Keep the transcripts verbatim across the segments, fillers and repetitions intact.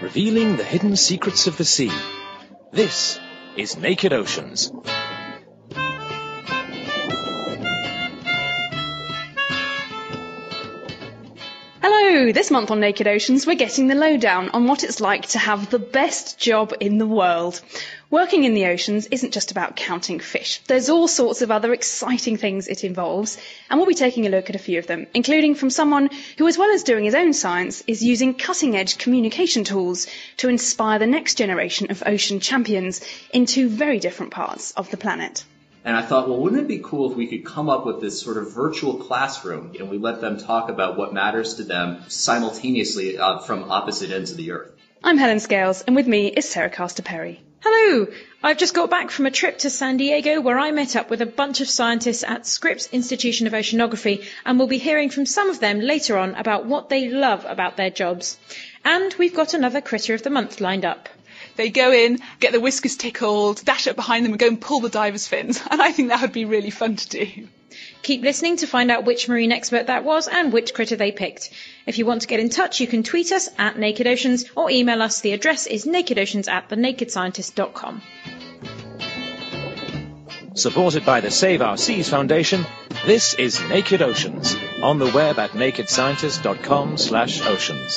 revealing the hidden secrets of the sea. This is Naked Oceans. Hello! This month on Naked Oceans, we're getting the lowdown on what it's like to have the best job in the world. Working in the oceans isn't just about counting fish. There's all sorts of other exciting things it involves, and we'll be taking a look at a few of them, including from someone who, as well as doing his own science, is using cutting-edge communication tools to inspire the next generation of ocean champions in two very different parts of the planet. And I thought, well, wouldn't it be cool if we could come up with this sort of virtual classroom and we let them talk about what matters to them simultaneously uh, from opposite ends of the earth? I'm Helen Scales, and with me is Sarah Castor-Perry. Hello! I've just got back from a trip to San Diego where I met up with a bunch of scientists at Scripps Institution of Oceanography, and we'll be hearing from some of them later on about what they love about their jobs. And we've got another Critter of the Month lined up. They go in, get their whiskers tickled, dash up behind them and go and pull the diver's fins. And I think that would be really fun to do. Keep listening to find out which marine expert that was and which critter they picked. If you want to get in touch, you can tweet us at Naked Oceans or email us. The address is nakedoceans at the naked scientist dot com. Supported by the Save Our Seas Foundation, this is Naked Oceans, on the web at naked scientist dot com slash oceans.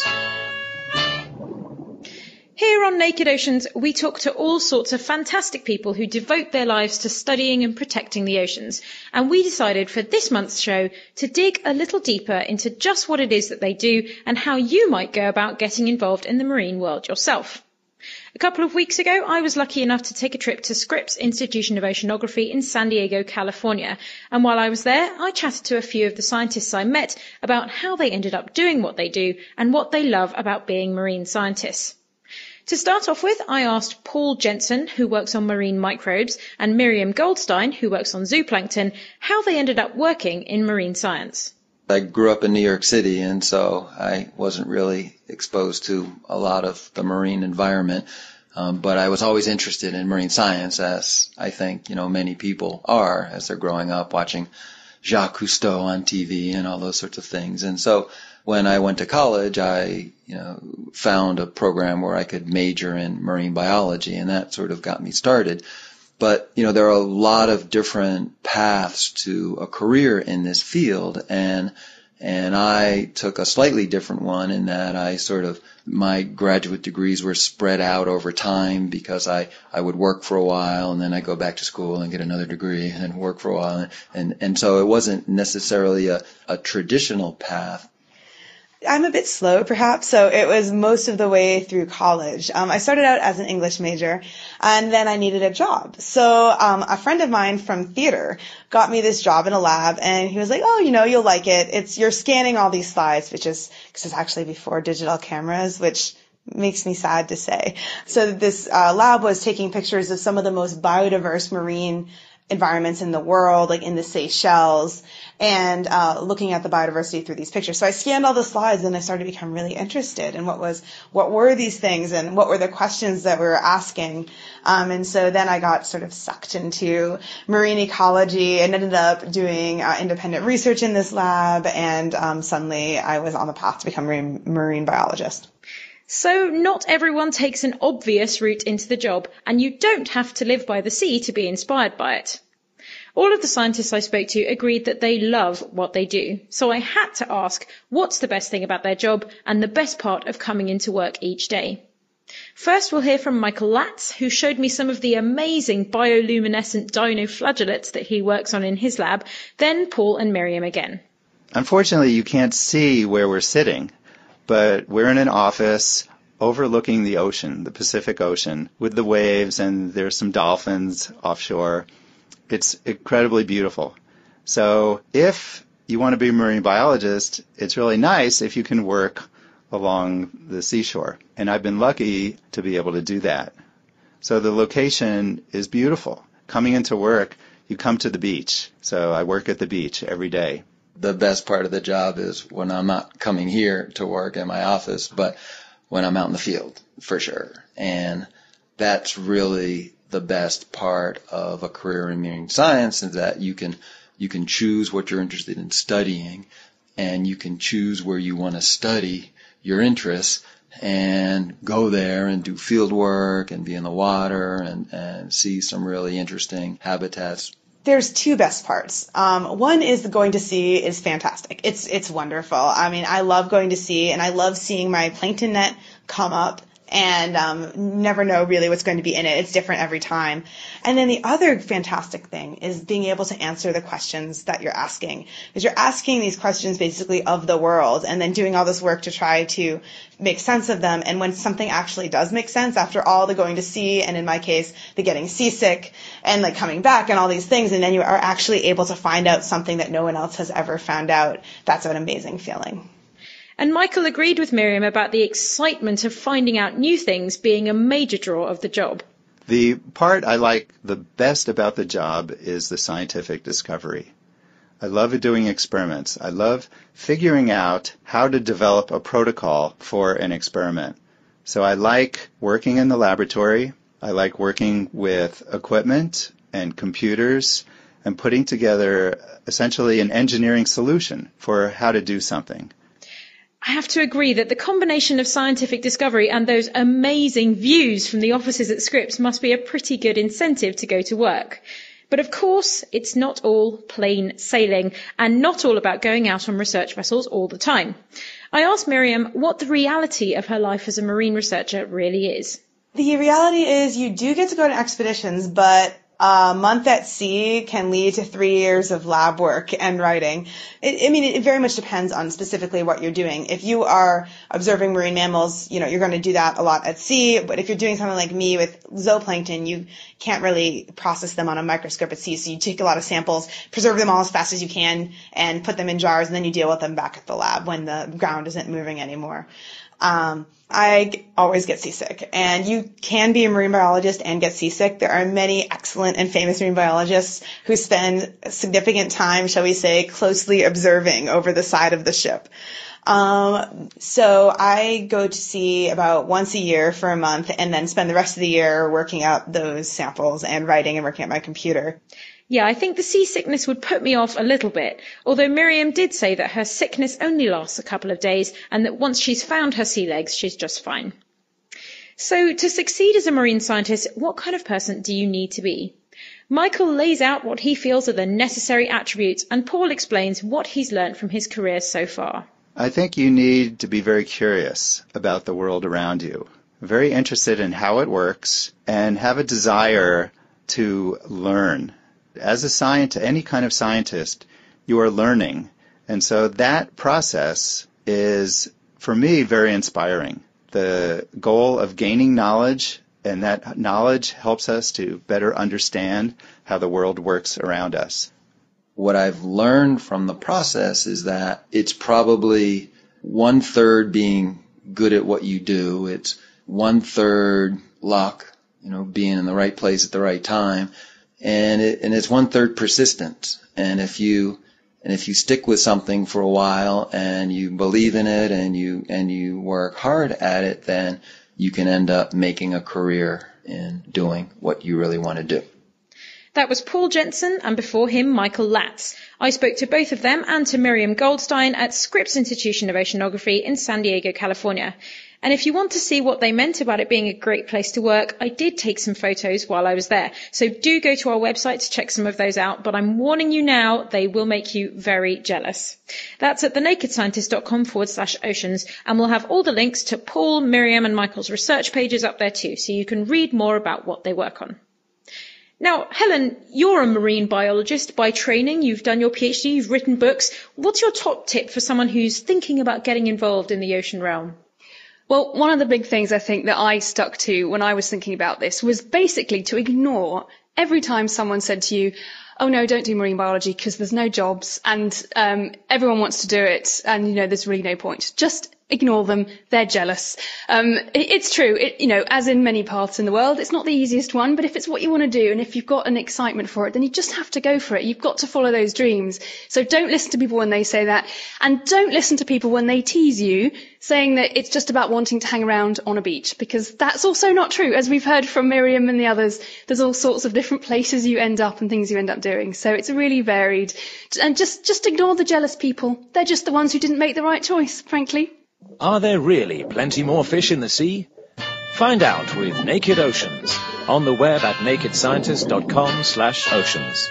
Here on Naked Oceans, we talk to all sorts of fantastic people who devote their lives to studying and protecting the oceans. And we decided for this month's show to dig a little deeper into just what it is that they do and how you might go about getting involved in the marine world yourself. A couple of weeks ago, I was lucky enough to take a trip to Scripps Institution of Oceanography in San Diego, California. And while I was there, I chatted to a few of the scientists I met about how they ended up doing what they do and what they love about being marine scientists. To start off with, I asked Paul Jensen, who works on marine microbes, and Miriam Goldstein, who works on zooplankton, how they ended up working in marine science. I grew up in New York City, and so I wasn't really exposed to a lot of the marine environment, um, but I was always interested in marine science, as I think, you know, many people are as they're growing up watching Jacques Cousteau on T V and all those sorts of things. And so when I went to college, I, you know, found a program where I could major in marine biology, and that sort of got me started. But, you know, there are a lot of different paths to a career in this field, and and I took a slightly different one in that I sort of, my graduate degrees were spread out over time because I, I would work for a while and then I go back to school and get another degree and then work for a while. And, and, and so it wasn't necessarily a, a traditional path. I'm a bit slow, perhaps, so it was most of the way through college. Um, I started out as an English major, and then I needed a job. So um, a friend of mine from theater got me this job in a lab, and he was like, oh, you know, you'll like it. It's you're scanning all these slides, which is, because it's actually before digital cameras, which makes me sad to say. So this uh, lab was taking pictures of some of the most biodiverse marine environments in the world, like in the Seychelles, and uh looking at the biodiversity through these pictures. So I scanned all the slides and I started to become really interested in what was what were these things and what were the questions that we were asking. Um and so then I got sort of sucked into marine ecology and ended up doing uh, independent research in this lab, and um suddenly I was on the path to become a marine, marine biologist. So not everyone takes an obvious route into the job, and you don't have to live by the sea to be inspired by it. All of the scientists I spoke to agreed that they love what they do, so I had to ask what's the best thing about their job and the best part of coming into work each day. First, we'll hear from Michael Latz, who showed me some of the amazing bioluminescent dinoflagellates that he works on in his lab, then Paul and Miriam again. Unfortunately, you can't see where we're sitting, but we're in an office overlooking the ocean, the Pacific Ocean, with the waves, and there's some dolphins offshore. It's incredibly beautiful. So if you want to be a marine biologist, it's really nice if you can work along the seashore. And I've been lucky to be able to do that. So the location is beautiful. Coming into work, you come to the beach. So I work at the beach every day. The best part of the job is when I'm not coming here to work in my office, but when I'm out in the field, for sure. And that's really the best part of a career in marine science, is that you can you can choose what you're interested in studying, and you can choose where you want to study your interests and go there and do field work and be in the water and, and see some really interesting habitats. There's two best parts. Um, one is the going to sea is fantastic. It's it's wonderful. I mean, I love going to sea, and I love seeing my plankton net come up and um, never know really what's going to be in it. It's different every time. And then the other fantastic thing is being able to answer the questions that you're asking. Because you're asking these questions basically of the world and then doing all this work to try to make sense of them. And when something actually does make sense, after all the going to sea, and in my case, the getting seasick and like coming back and all these things, and then you are actually able to find out something that no one else has ever found out, that's an amazing feeling. And Michael agreed with Miriam about the excitement of finding out new things being a major draw of the job. The part I like the best about the job is the scientific discovery. I love doing experiments. I love figuring out how to develop a protocol for an experiment. So I like working in the laboratory. I like working with equipment and computers and putting together essentially an engineering solution for how to do something. I have to agree that the combination of scientific discovery and those amazing views from the offices at Scripps must be a pretty good incentive to go to work. But of course, it's not all plain sailing and not all about going out on research vessels all the time. I asked Miriam what the reality of her life as a marine researcher really is. The reality is you do get to go to expeditions, but a month at sea can lead to three years of lab work and writing. It, I mean, it very much depends on specifically what you're doing. If you are observing marine mammals, you know, you're going to do that a lot at sea. But if you're doing something like me with zooplankton, you can't really process them on a microscope at sea. So you take a lot of samples, preserve them all as fast as you can, and put them in jars, and then you deal with them back at the lab when the ground isn't moving anymore. Um, I always get seasick, and you can be a marine biologist and get seasick. There are many excellent and famous marine biologists who spend significant time, shall we say, closely observing over the side of the ship. Um, so I go to sea about once a year for a month and then spend the rest of the year working out those samples and writing and working at my computer. Yeah, I think the seasickness would put me off a little bit, although Miriam did say that her sickness only lasts a couple of days and that once she's found her sea legs, she's just fine. So to succeed as a marine scientist, what kind of person do you need to be? Michael lays out what he feels are the necessary attributes, and Paul explains what he's learned from his career so far. I think you need to be very curious about the world around you, very interested in how it works, and have a desire to learn. As a scientist, any kind of scientist, you are learning. And so that process is, for me, very inspiring. The goal of gaining knowledge, and that knowledge helps us to better understand how the world works around us. What I've learned from the process is that it's probably one third being good at what you do. It's one third luck, you know, being in the right place at the right time. And it, and it's one third persistence. And if you and if you stick with something for a while and you believe in it and you and you work hard at it, then you can end up making a career in doing what you really want to do. That was Paul Jensen, and before him, Michael Latz. I spoke to both of them and to Miriam Goldstein at Scripps Institution of Oceanography in San Diego, California. And if you want to see what they meant about it being a great place to work, I did take some photos while I was there. So do go to our website to check some of those out, but I'm warning you now, they will make you very jealous. That's at thenakedscientist.com forward slash oceans, and we'll have all the links to Paul, Miriam and Michael's research pages up there too, so you can read more about what they work on. Now, Helen, you're a marine biologist by training. You've done your PhD, you've written books. What's your top tip for someone who's thinking about getting involved in the ocean realm? Well, one of the big things I think that I stuck to when I was thinking about this was basically to ignore every time someone said to you, oh no, don't do marine biology because there's no jobs and um, everyone wants to do it and, you know, there's really no point. Just ignore them. They're jealous. Um, it, it's true. It, you know, as in many paths in the world, it's not the easiest one, but if it's what you want to do and if you've got an excitement for it, then you just have to go for it. You've got to follow those dreams. So don't listen to people when they say that, and don't listen to people when they tease you saying that it's just about wanting to hang around on a beach, because that's also not true. As we've heard from Miriam and the others, there's all sorts of different places you end up and things you end up doing. So it's really varied. And just, just ignore the jealous people. They're just the ones who didn't make the right choice, frankly. Are there really plenty more fish in the sea? Find out with Naked Oceans on the web at naked scientist dot com slash oceans.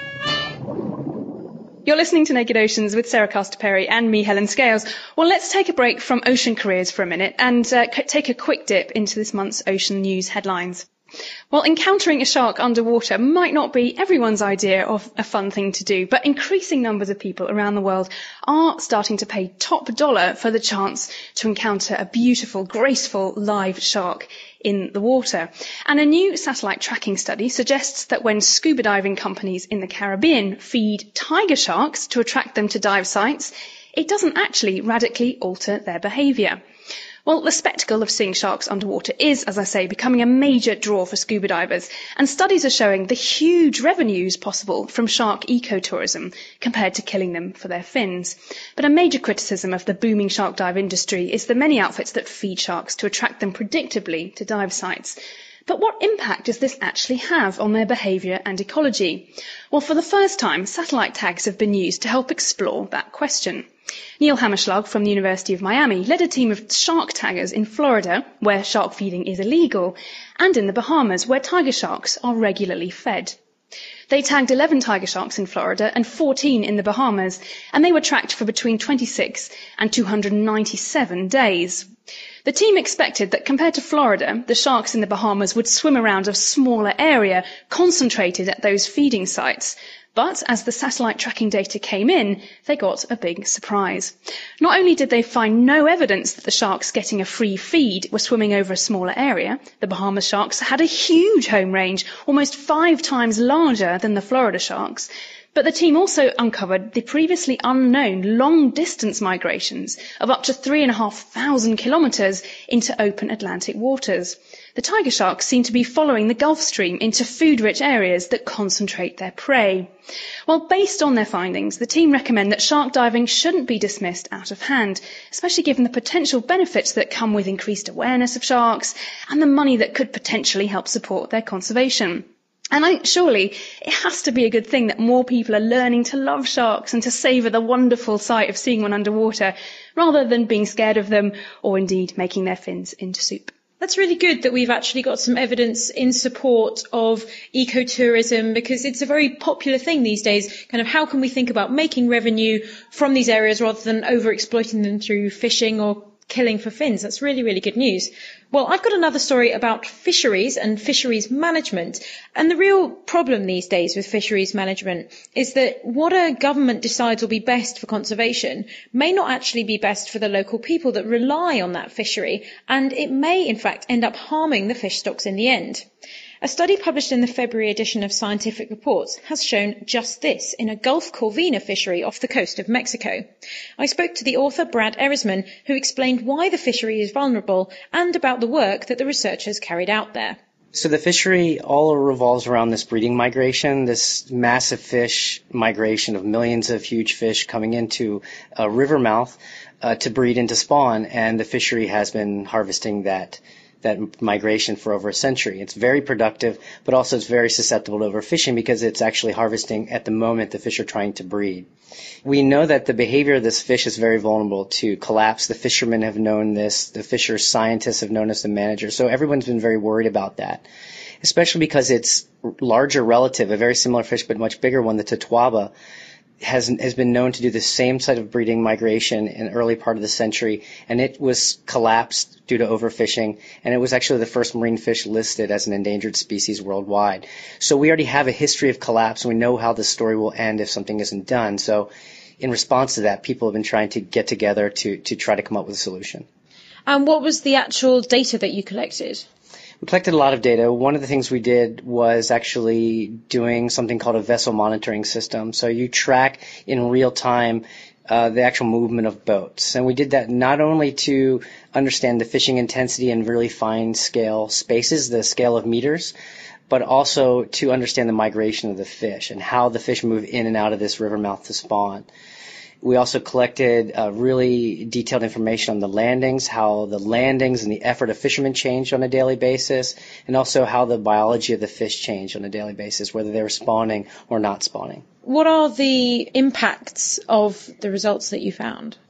You're listening to Naked Oceans with Sarah Castor-Perry and me, Helen Scales. Well, let's take a break from ocean careers for a minute and uh, c- take a quick dip into this month's ocean news headlines. Well, encountering a shark underwater might not be everyone's idea of a fun thing to do, but increasing numbers of people around the world are starting to pay top dollar for the chance to encounter a beautiful, graceful, live shark in the water. And a new satellite tracking study suggests that when scuba diving companies in the Caribbean feed tiger sharks to attract them to dive sites, it doesn't actually radically alter their behaviour. Well, the spectacle of seeing sharks underwater is, as I say, becoming a major draw for scuba divers, and studies are showing the huge revenues possible from shark ecotourism compared to killing them for their fins. But a major criticism of the booming shark dive industry is the many outfits that feed sharks to attract them predictably to dive sites. But what impact does this actually have on their behaviour and ecology? Well, for the first time, satellite tags have been used to help explore that question. Neil Hammerschlag from the University of Miami led a team of shark taggers in Florida, where shark feeding is illegal, and in the Bahamas, where tiger sharks are regularly fed. They tagged eleven tiger sharks in Florida and fourteen in the Bahamas, and they were tracked for between twenty-six and two hundred ninety-seven days. The team expected that compared to Florida, the sharks in the Bahamas would swim around a smaller area, concentrated at those feeding sites. But as the satellite tracking data came in, they got a big surprise. Not only did they find no evidence that the sharks getting a free feed were swimming over a smaller area, the Bahamas sharks had a huge home range, almost five times larger than the Florida sharks. But the team also uncovered the previously unknown long-distance migrations of up to three and a half thousand kilometres into open Atlantic waters. The tiger sharks seem to be following the Gulf Stream into food-rich areas that concentrate their prey. Well, based on their findings, the team recommend that shark diving shouldn't be dismissed out of hand, especially given the potential benefits that come with increased awareness of sharks and the money that could potentially help support their conservation. And I, surely it has to be a good thing that more people are learning to love sharks and to savour the wonderful sight of seeing one underwater, rather than being scared of them or indeed making their fins into soup. That's really good that we've actually got some evidence in support of ecotourism, because it's a very popular thing these days. Kind of how can we think about making revenue from these areas rather than over-exploiting them through fishing or killing for fins? That's really, really good news. Well, I've got another story about fisheries and fisheries management. And the real problem these days with fisheries management is that what a government decides will be best for conservation may not actually be best for the local people that rely on that fishery. And it may, in fact, end up harming the fish stocks in the end. A study published in the February edition of Scientific Reports has shown just this in a Gulf Corvina fishery off the coast of Mexico. I spoke to the author Brad Erisman, who explained why the fishery is vulnerable and about the work that the researchers carried out there. So the fishery all revolves around this breeding migration, this massive fish migration of millions of huge fish coming into a river mouth uh, to breed and to spawn, and the fishery has been harvesting that that migration for over a century. It's very productive, but also it's very susceptible to overfishing because it's actually harvesting at the moment the fish are trying to breed. We know that the behavior of this fish is very vulnerable to collapse. The fishermen have known this. The fisher scientists have known this, the managers. So everyone's been very worried about that, especially because it's larger relative, a very similar fish, but much bigger one, the Totoaba, has has been known to do the same sort of breeding migration in the early part of the century, and it was collapsed due to overfishing, and it was actually the first marine fish listed as an endangered species worldwide. So we already have a history of collapse, and we know how the story will end if something isn't done. So in response to that, people have been trying to get together to, to try to come up with a solution. And what was the actual data that you collected? We collected a lot of data. One of the things we did was actually doing something called a vessel monitoring system. So you track in real time uh, the actual movement of boats. And we did that not only to understand the fishing intensity in really fine scale spaces, the scale of meters, but also to understand the migration of the fish and how the fish move in and out of this river mouth to spawn. We also collected uh, really detailed information on the landings, how the landings and the effort of fishermen changed on a daily basis, and also how the biology of the fish changed on a daily basis, whether they were spawning or not spawning. What are the impacts of the results that you found?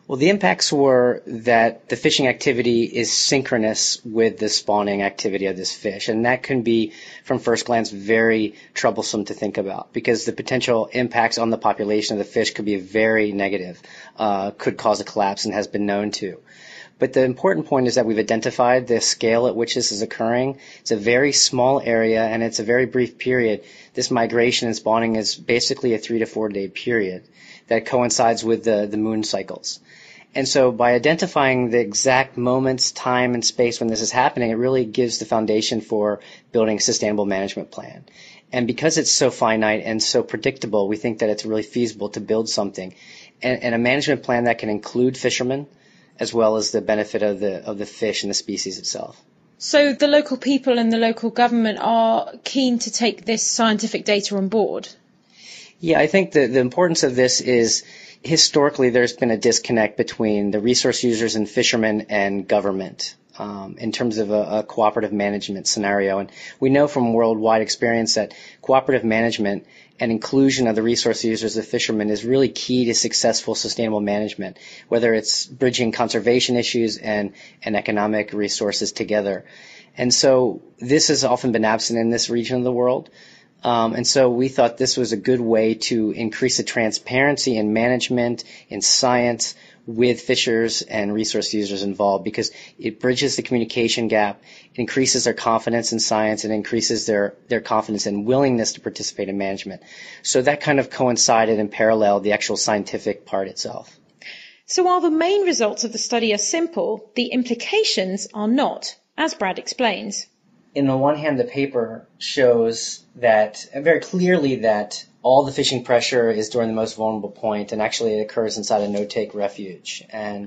Well, the impacts were that the fishing activity is synchronous with the spawning activity of this fish, and that can be, from first glance, very troublesome to think about because the potential impacts on the population of the fish could be very negative, uh, could cause a collapse and has been known to. But the important point is that we've identified the scale at which this is occurring. It's a very small area, and it's a very brief period. This migration and spawning is basically a three to four day period that coincides with the, the moon cycles. And so by identifying the exact moments, time, and space when this is happening, it really gives the foundation for building a sustainable management plan. And because it's so finite and so predictable, we think that it's really feasible to build something. And, and a management plan that can include fishermen, as well as the benefit of the of the fish and the species itself. So the local people and the local government are keen to take this scientific data on board? Yeah, I think the, the importance of this is historically there's been a disconnect between the resource users and fishermen and government um, in terms of a, a cooperative management scenario. And we know from worldwide experience that cooperative management and inclusion of the resource users of fishermen is really key to successful sustainable management, whether it's bridging conservation issues and, and economic resources together. And so this has often been absent in this region of the world. Um, and so we thought this was a good way to increase the transparency in management, in science, with fishers and resource users involved, because it bridges the communication gap, it increases their confidence in science, and increases their, their confidence and willingness to participate in management. So that kind of coincided and paralleled the actual scientific part itself. So while the main results of the study are simple, the implications are not, as Brad explains. In the one hand, the paper shows that very clearly that all the fishing pressure is during the most vulnerable point, and actually it occurs inside a no-take refuge. And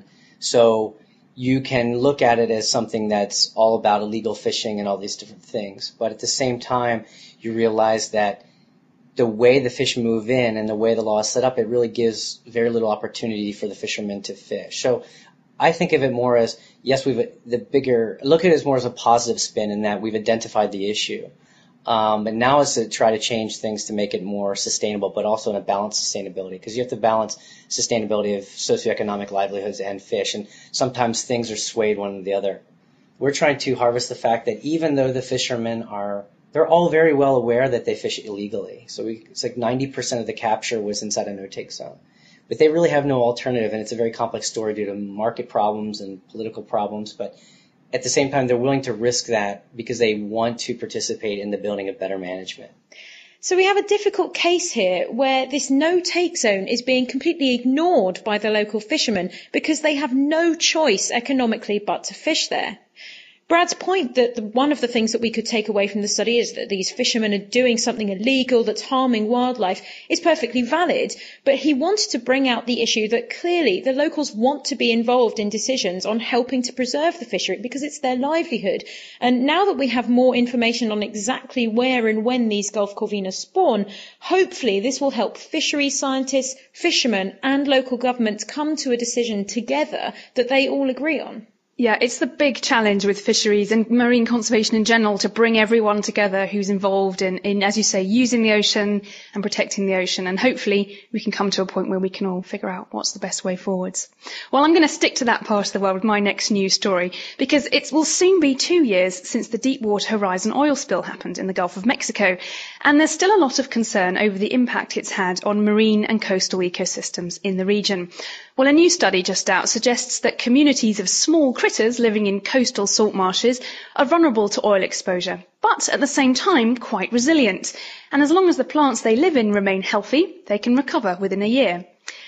so you can look at it as something that's all about illegal fishing and all these different things. But at the same time, you realize that the way the fish move in and the way the law is set up, it really gives very little opportunity for the fishermen to fish. So I think of it more as, yes, we've the bigger, look at it as more as a positive spin in that we've identified the issue. Um, and now is to try to change things to make it more sustainable, but also in a balanced sustainability, because you have to balance sustainability of socioeconomic livelihoods and fish, and sometimes things are swayed one or the other. We're trying to harvest the fact that even though the fishermen are, they're all very well aware that they fish illegally. So we, it's like ninety percent of the capture was inside a no-take zone. But they really have no alternative, and it's a very complex story due to market problems and political problems. But at the same time, they're willing to risk that because they want to participate in the building of better management. So we have a difficult case here where this no-take zone is being completely ignored by the local fishermen because they have no choice economically but to fish there. Brad's point that the, one of the things that we could take away from the study is that these fishermen are doing something illegal that's harming wildlife is perfectly valid, but he wanted to bring out the issue that clearly the locals want to be involved in decisions on helping to preserve the fishery because it's their livelihood. And now that we have more information on exactly where and when these Gulf corvinas spawn, hopefully this will help fishery scientists, fishermen and local governments come to a decision together that they all agree on. Yeah, it's the big challenge with fisheries and marine conservation in general to bring everyone together who's involved in, in, as you say, using the ocean and protecting the ocean. And hopefully we can come to a point where we can all figure out what's the best way forwards. Well, I'm going to stick to that part of the world with my next news story because it will soon be two years since the Deepwater Horizon oil spill happened in the Gulf of Mexico. And there's still a lot of concern over the impact it's had on marine and coastal ecosystems in the region. Well, a new study just out suggests that communities of small critters living in coastal salt marshes are vulnerable to oil exposure, but at the same time quite resilient. And as long as the plants they live in remain healthy, they can recover within a year.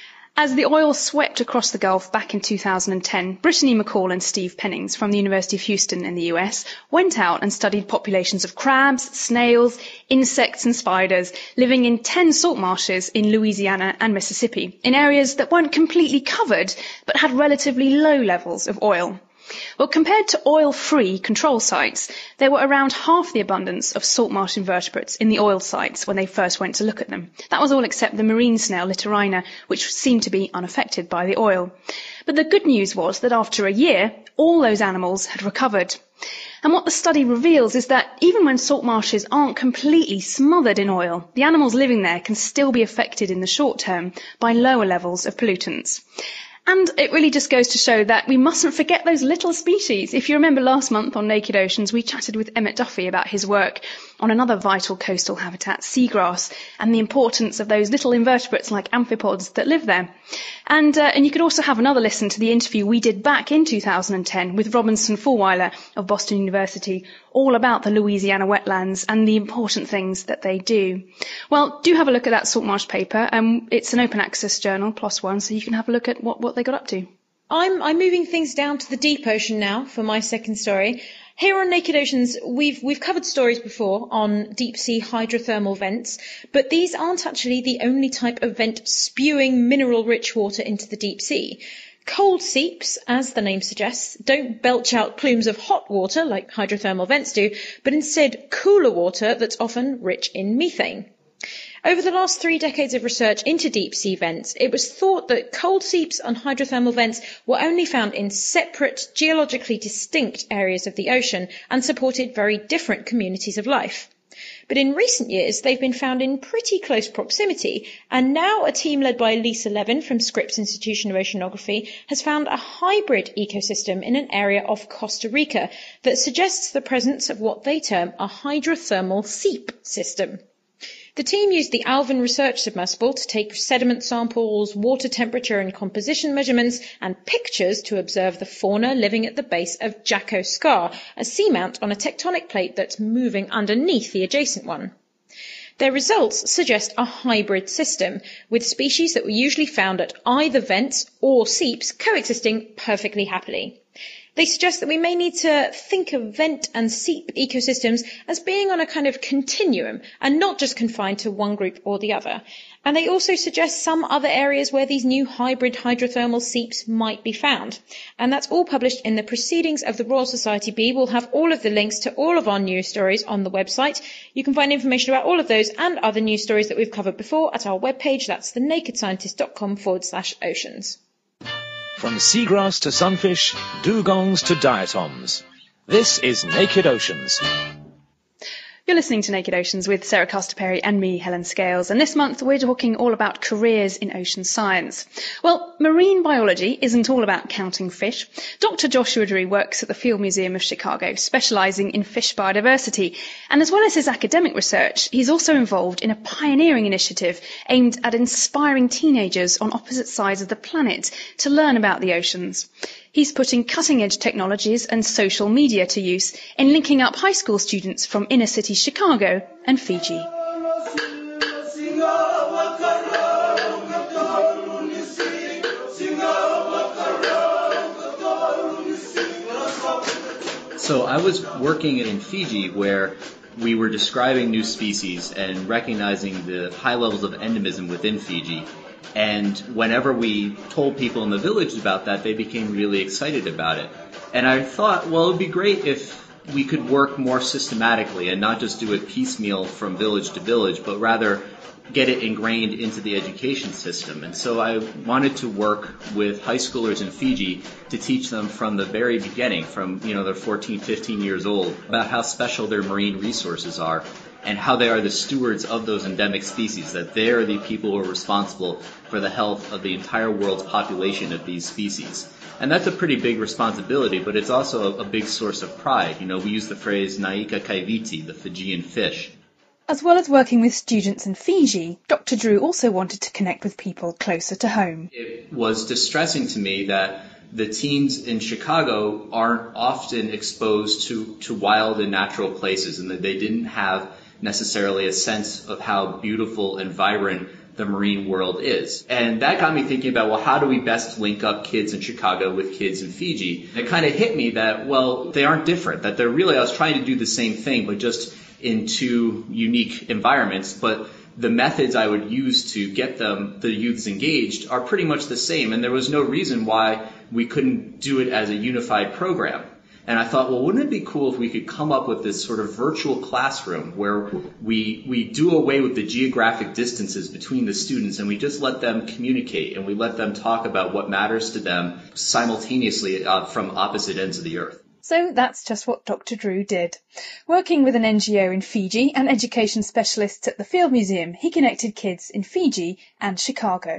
As the oil swept across the Gulf back in two thousand ten, Brittany McCall and Steve Pennings from the University of Houston in the U S went out and studied populations of crabs, snails, insects and spiders living in ten salt marshes in Louisiana and Mississippi, in areas that weren't completely covered but had relatively low levels of oil. Well, compared to oil-free control sites, there were around half the abundance of salt marsh invertebrates in the oil sites when they first went to look at them. That was all except the marine snail Littorina, which seemed to be unaffected by the oil. But the good news was that after a year, all those animals had recovered. And what the study reveals is that even when salt marshes aren't completely smothered in oil, the animals living there can still be affected in the short term by lower levels of pollutants. And it really just goes to show that we mustn't forget those little species. If you remember last month on Naked Oceans, we chatted with Emmett Duffy about his work on another vital coastal habitat, seagrass, and the importance of those little invertebrates like amphipods that live there. And, uh, and you could also have another listen to the interview we did back in two thousand ten with Robinson Fulwiler of Boston University, all about the Louisiana wetlands and the important things that they do. Well, do have a look at that Saltmarsh paper. Um, it's an open access journal, PLOS One, so you can have a look at what, what they got up to. I'm, I'm moving things down to the deep ocean now for my second story. Here on Naked Oceans, we've, we've covered stories before on deep sea hydrothermal vents, but these aren't actually the only type of vent spewing mineral-rich water into the deep sea. Cold seeps, as the name suggests, don't belch out plumes of hot water like hydrothermal vents do, but instead cooler water that's often rich in methane. Over the last three decades of research into deep sea vents, it was thought that cold seeps and hydrothermal vents were only found in separate, geologically distinct areas of the ocean and supported very different communities of life. But in recent years, they've been found in pretty close proximity, and now a team led by Lisa Levin from Scripps Institution of Oceanography has found a hybrid ecosystem in an area off Costa Rica that suggests the presence of what they term a hydrothermal seep system. The team used the Alvin Research Submersible to take sediment samples, water temperature and composition measurements, and pictures to observe the fauna living at the base of Jacko Scar, a seamount on a tectonic plate that's moving underneath the adjacent one. Their results suggest a hybrid system, with species that were usually found at either vents or seeps coexisting perfectly happily. They suggest that we may need to think of vent and seep ecosystems as being on a kind of continuum and not just confined to one group or the other. And they also suggest some other areas where these new hybrid hydrothermal seeps might be found. And that's all published in the Proceedings of the Royal Society B. We'll have all of the links to all of our news stories on the website. You can find information about all of those and other news stories that we've covered before at our webpage. That's thenakedscientist.com forward slash oceans. From seagrass to sunfish, dugongs to diatoms. This is Naked Oceans. You're listening to Naked Oceans with Sarah Castor-Perry and me, Helen Scales, and this month we're talking all about careers in ocean science. Well, marine biology isn't all about counting fish. Doctor Joshua Drew works at the Field Museum of Chicago, specialising in fish biodiversity, and as well as his academic research, he's also involved in a pioneering initiative aimed at inspiring teenagers on opposite sides of the planet to learn about the oceans. He's putting cutting-edge technologies and social media to use in linking up high school students from inner-city Chicago and Fiji. So I was working in Fiji where we were describing new species and recognizing the high levels of endemism within Fiji. And whenever we told people in the village about that, they became really excited about it. And I thought, well, it would be great if we could work more systematically and not just do it piecemeal from village to village, but rather get it ingrained into the education system. And so I wanted to work with high schoolers in Fiji to teach them from the very beginning, from, you know, they're fourteen, fifteen years old, about how special their marine resources are and how they are the stewards of those endemic species, that they are the people who are responsible for the health of the entire world's population of these species. And that's a pretty big responsibility, but it's also a, a big source of pride. You know, we use the phrase Naika Kaiviti, the Fijian fish. As well as working with students in Fiji, Doctor Drew also wanted to connect with people closer to home. It was distressing to me that the teens in Chicago aren't often exposed to, to wild and natural places, and that they didn't have necessarily a sense of how beautiful and vibrant the marine world is. And that got me thinking about, well, how do we best link up kids in Chicago with kids in Fiji? And it kind of hit me that, well, they aren't different, that they're really, I was trying to do the same thing, but just in two unique environments. But the methods I would use to get them, the youths engaged, are pretty much the same. And there was no reason why we couldn't do it as a unified program. And I thought, well, wouldn't it be cool if we could come up with this sort of virtual classroom where we we do away with the geographic distances between the students and we just let them communicate and we let them talk about what matters to them simultaneously uh, from opposite ends of the earth. So that's just what Doctor Drew did. Working with an N G O in Fiji and education specialists at the Field Museum, he connected kids in Fiji and Chicago.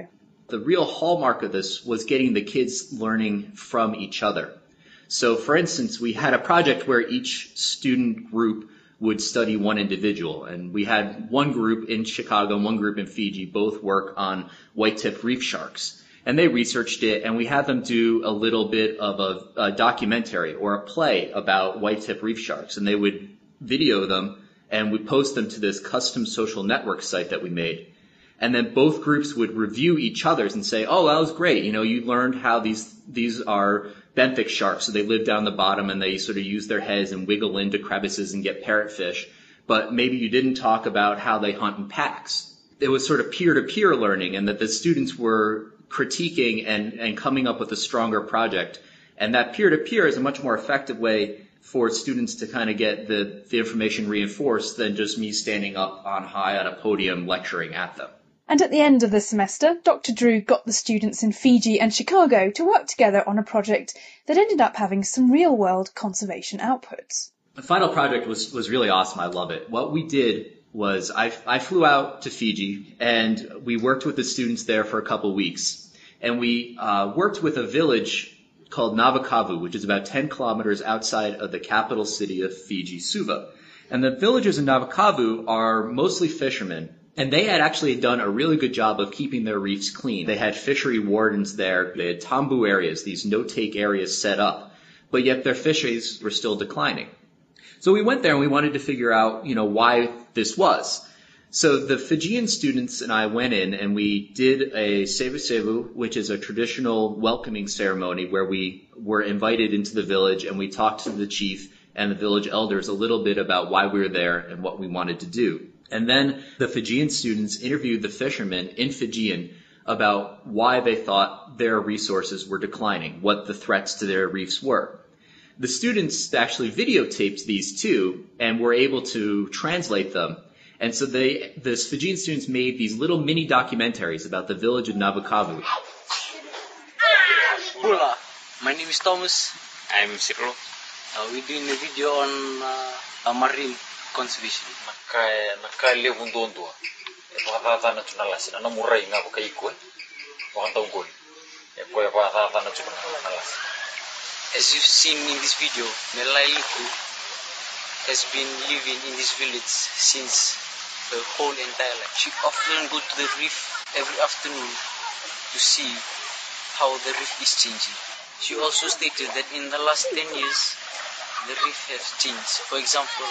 The real hallmark of this was getting the kids learning from each other. So, for instance, we had a project where each student group would study one individual. And we had one group in Chicago and one group in Fiji both work on white-tipped reef sharks. And they researched it, and we had them do a little bit of a, a documentary or a play about white-tipped reef sharks. And they would video them, and we'd post them to this custom social network site that we made. And then both groups would review each other's and say, oh, that was great. You know, you learned how these these are benthic sharks, so they live down the bottom and they sort of use their heads and wiggle into crevices and get parrotfish. But maybe you didn't talk about how they hunt in packs. It was sort of peer-to-peer learning, and that the students were critiquing and, and coming up with a stronger project. And that peer-to-peer is a much more effective way for students to kind of get the, the information reinforced than just me standing up on high on a podium lecturing at them. And at the end of the semester, Doctor Drew got the students in Fiji and Chicago to work together on a project that ended up having some real-world conservation outputs. The final project was, was really awesome. I love it. What we did was I, I flew out to Fiji, and we worked with the students there for a couple weeks. And we uh, worked with a village called Navakavu, which is about ten kilometers outside of the capital city of Fiji, Suva. And the villagers in Navakavu are mostly fishermen. And they had actually done a really good job of keeping their reefs clean. They had fishery wardens there. They had tambu areas, these no-take areas set up. But yet their fisheries were still declining. So we went there and we wanted to figure out, you know, why this was. So the Fijian students and I went in and we did a sevu sevu, which is a traditional welcoming ceremony where we were invited into the village and we talked to the chief and the village elders a little bit about why we were there and what we wanted to do. And then the Fijian students interviewed the fishermen in Fijian about why they thought their resources were declining, what the threats to their reefs were. The students actually videotaped these too and were able to translate them. And so they, the Fijian students made these little mini documentaries about the village of Navakavu. Hola, my name is Thomas. I'm Cyril. Uh, we're doing a video on uh, a marine conservation. Nakale vundondo. Epatata na tunalasi na murai nga bakaiko. Wakantongol. Epo epatata na tunalasi. As you've seen in this video, Melailuku has been living in this village since her whole entire life. She often go to the reef every afternoon to see how the reef is changing. She also stated that in the last ten years, the reef has changed. For example,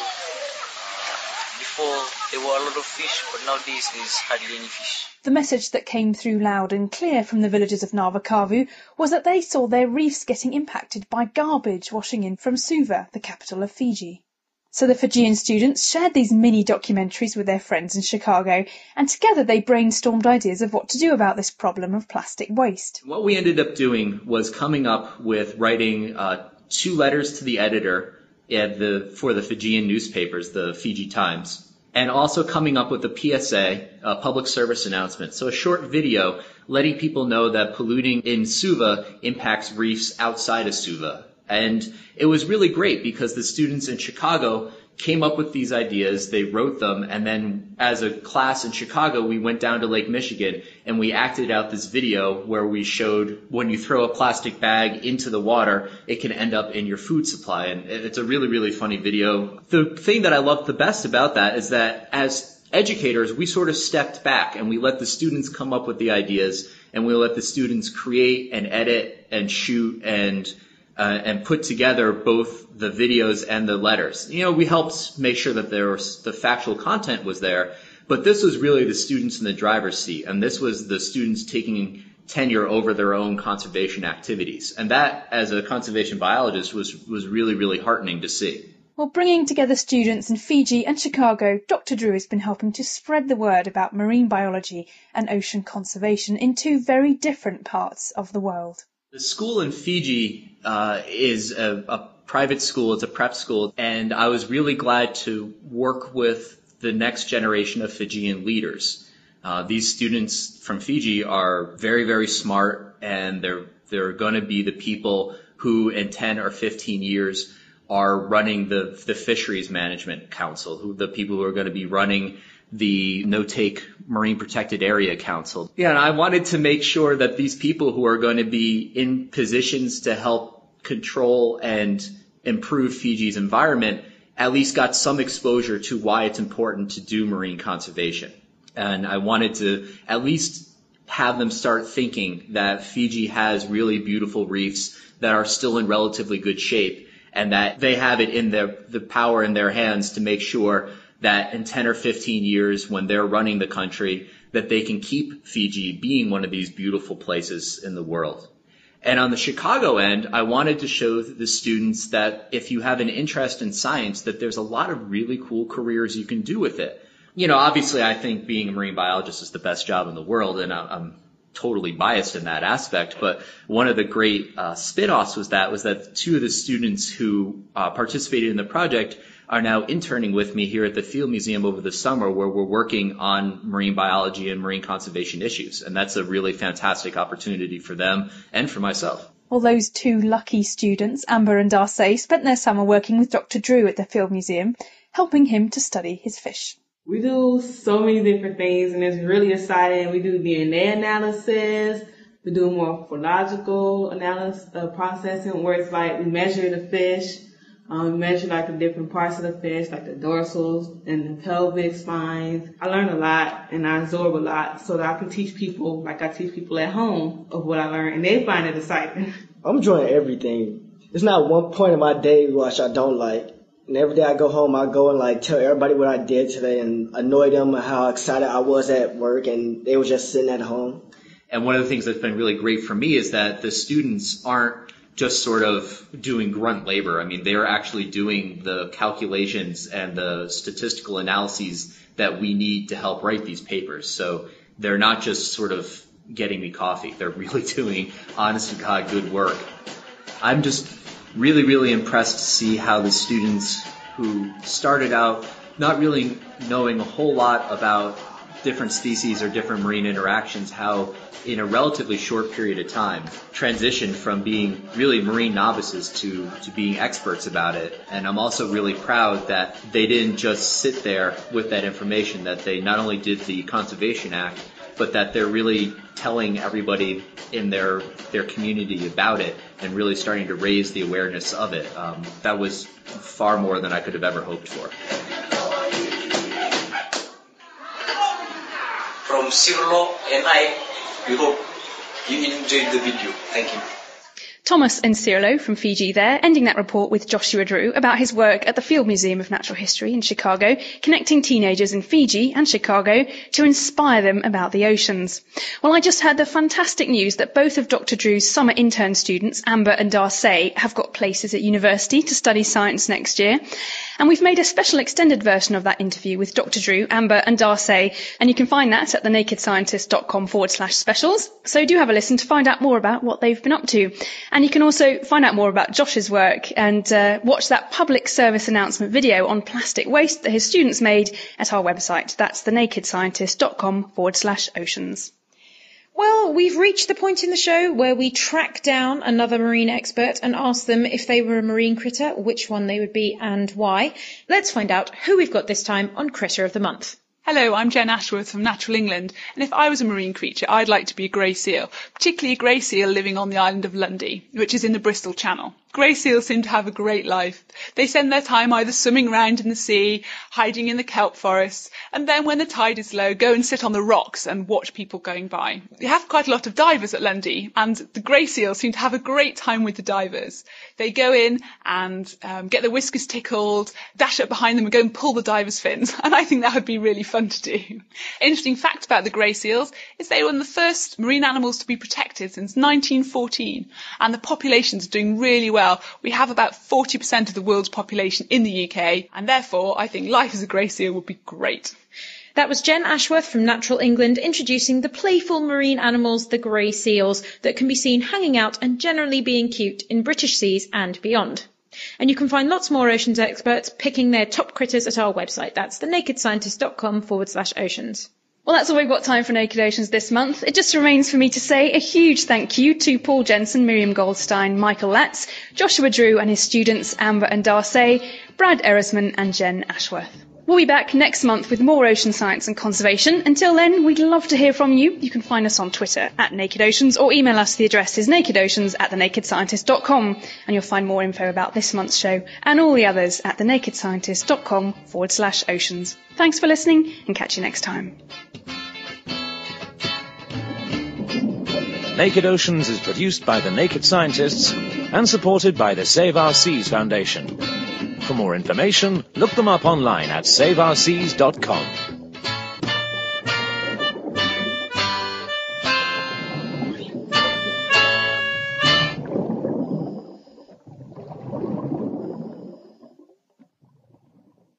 before there were a lot of fish, but nowadays there's hardly any fish. The message that came through loud and clear from the villagers of Navakavu was that they saw their reefs getting impacted by garbage washing in from Suva, the capital of Fiji. So the Fijian students shared these mini documentaries with their friends in Chicago, and together they brainstormed ideas of what to do about this problem of plastic waste. What we ended up doing was coming up with writing uh, two letters to the editor at the, for the Fijian newspapers, the Fiji Times, and also coming up with a P S A, a public service announcement. So a short video letting people know that polluting in Suva impacts reefs outside of Suva. And it was really great because the students in Chicago came up with these ideas, they wrote them, and then as a class in Chicago, we went down to Lake Michigan and we acted out this video where we showed when you throw a plastic bag into the water, it can end up in your food supply. And it's a really, really funny video. The thing that I loved the best about that is that as educators, we sort of stepped back and we let the students come up with the ideas and we let the students create and edit and shoot and Uh, and put together both the videos and the letters. You know, we helped make sure that there was, the factual content was there, but this was really the students in the driver's seat, and this was the students taking tenure over their own conservation activities. And that, as a conservation biologist, was, was really, really heartening to see. Well, bringing together students in Fiji and Chicago, Doctor Drew has been helping to spread the word about marine biology and ocean conservation in two very different parts of the world. The school in Fiji uh, is a, a private school. It's a prep school. And I was really glad to work with the next generation of Fijian leaders. Uh, these students from Fiji are very, very smart, and they're, they're going to be the people who in ten or fifteen years are running the, the Fisheries Management Council, who the people who are going to be running the No-Take Marine Protected Area Council. Yeah, and I wanted to make sure that these people who are going to be in positions to help control and improve Fiji's environment at least got some exposure to why it's important to do marine conservation. And I wanted to at least have them start thinking that Fiji has really beautiful reefs that are still in relatively good shape, and that they have it in their, the power in their hands to make sure that in ten or fifteen years when they're running the country, that they can keep Fiji being one of these beautiful places in the world. And on the Chicago end, I wanted to show the students that if you have an interest in science, that there's a lot of really cool careers you can do with it. You know, obviously I think being a marine biologist is the best job in the world, and I'm totally biased in that aspect, but one of the great uh, spin-offs was that was that two of the students who uh, participated in the project are now interning with me here at the Field Museum over the summer, where we're working on marine biology and marine conservation issues. And that's a really fantastic opportunity for them and for myself. Well, those two lucky students, Amber and Darcy, spent their summer working with Doctor Drew at the Field Museum, helping him to study his fish. We do so many different things, and it's really exciting. We do D N A analysis. We do morphological analysis, uh, processing, where it's like we measure the fish. Um, measure like the different parts of the fish, like the dorsals and the pelvic spines. I learn a lot and I absorb a lot so that I can teach people, like I teach people at home, of what I learned, and they find it exciting. I'm enjoying everything. There's not one point in my day which I don't like. And every day I go home, I go and like tell everybody what I did today and annoy them and how excited I was at work, and they were just sitting at home. And one of the things that's been really great for me is that the students aren't just sort of doing grunt labor. I mean, they're actually doing the calculations and the statistical analyses that we need to help write these papers. So they're not just sort of getting me coffee. They're really doing, honest to God, good work. I'm just really, really impressed to see how the students who started out not really knowing a whole lot about different species or different marine interactions, how in a relatively short period of time transitioned from being really marine novices to, to being experts about it. And I'm also really proud that they didn't just sit there with that information, that they not only did the Conservation Act, but that they're really telling everybody in their their community about it and really starting to raise the awareness of it. Um, that was far more than I could have ever hoped for. From Cirlo and I, we hope you enjoyed the video. Thank you. Thomas and Cirlo from Fiji there, ending that report with Joshua Drew about his work at the Field Museum of Natural History in Chicago, connecting teenagers in Fiji and Chicago to inspire them about the oceans. Well, I just heard the fantastic news that both of Doctor Drew's summer intern students, Amber and Darcy, have got places at university to study science next year. And we've made a special extended version of that interview with Doctor Drew, Amber and Darcy, and you can find that at thenakedscientist.com forward slash specials. So do have a listen to find out more about what they've been up to. And you can also find out more about Josh's work and uh, watch that public service announcement video on plastic waste that his students made at our website. That's thenakedscientist.com forward slash oceans. Well, we've reached the point in the show where we track down another marine expert and ask them if they were a marine critter, which one they would be and why. Let's find out who we've got this time on Critter of the Month. Hello, I'm Jen Ashworth from Natural England, and if I was a marine creature, I'd like to be a grey seal, particularly a grey seal living on the island of Lundy, which is in the Bristol Channel. Grey seals seem to have a great life. They spend their time either swimming around in the sea, hiding in the kelp forests, and then when the tide is low, go and sit on the rocks and watch people going by. They have quite a lot of divers at Lundy, and the grey seals seem to have a great time with the divers. They go in and um, get their whiskers tickled, dash up behind them and go and pull the divers' fins, and I think that would be really fun to do. Interesting fact about the grey seals is they were one of the first marine animals to be protected since nineteen fourteen, and the populations are doing really well. We have about forty percent of the world's population in the U K, and therefore I think life as a grey seal would be great. That was Jen Ashworth from Natural England introducing the playful marine animals, the grey seals, that can be seen hanging out and generally being cute in British seas and beyond. And you can find lots more oceans experts picking their top critters at our website. That's thenakedscientist.com forward slash oceans. Well, that's all we've got time for Naked Oceans this month. It just remains for me to say a huge thank you to Paul Jensen, Miriam Goldstein, Michael Latz, Joshua Drew and his students, Amber and Darcy, Brad Erisman and Jen Ashworth. We'll be back next month with more ocean science and conservation. Until then, we'd love to hear from you. You can find us on Twitter at Naked Oceans or email us. The address is nakedoceans at the naked scientist dot com, and you'll find more info about this month's show and all the others at the naked scientist dot com forward slash oceans. Thanks for listening, and catch you next time. Naked Oceans is produced by the Naked Scientists and supported by the Save Our Seas Foundation. For more information, look them up online at save our seas dot com.